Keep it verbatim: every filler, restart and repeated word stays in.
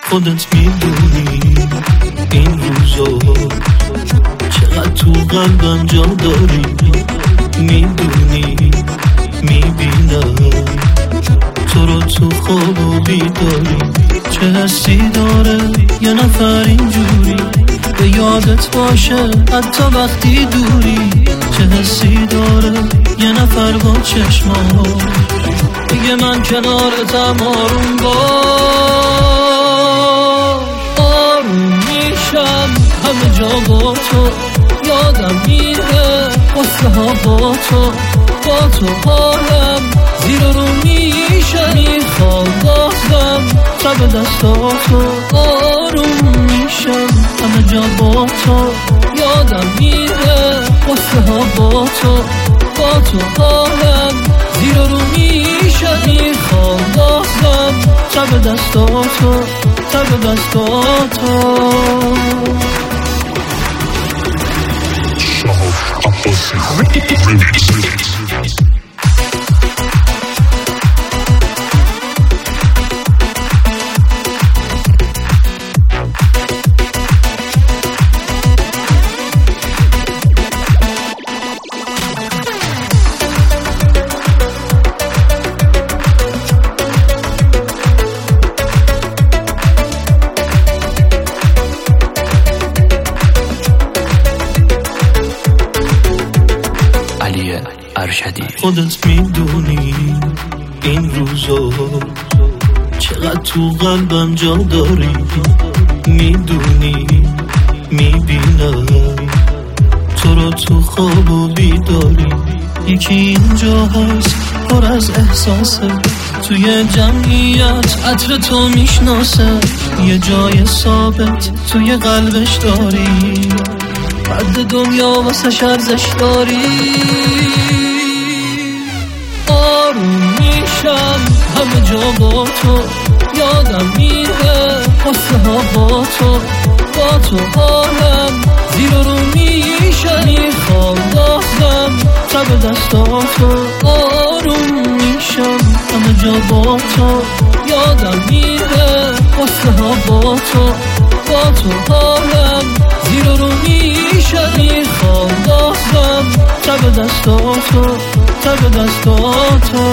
خودت میدونی این روزا چقدر تو قلبم جا داری. میدونی میبینم تو رو تو خواب و بیداری. چه حسی داره یه نفر اینجوری به یادت باشه حتی وقتی دوری. چه حسی داره یه نفر با چشما دیگه من کنارتم آروم باش. آروم میشم همه جا با تو، یادم میره قصه ها با تو. با تو حالم زیر رو میشه، میخوام بازم شب دستاتو. آروم میشم همه جا با تو، یادم میره قصه ها با تو. با تو حالم زیر رو میشه، میخوام بازم شب دستاتو، شب دستاتو. خودت میدونی این روزا چقدر تو قلبم جا داری. میدونی میبینم تو رو تو خواب و بیداری. یکی اینجا هست پر از احساسه، توی جمعیت عطر تو میشناسه. یه جای ثابت توی قلبش داری، بعد دنیا واسه ارزش داری. آروم میشم همه جا با تو، یادم میره قصه ها با تو. با تو حالم زیر رو میشه، میخوام بازم شب دستاتو. آروم میشم همه جا با تو، یادم میره قصه ها با تو. با تو حالم زیر رو میشه، میخوام بازم شب دستاتو، شب دستاتو.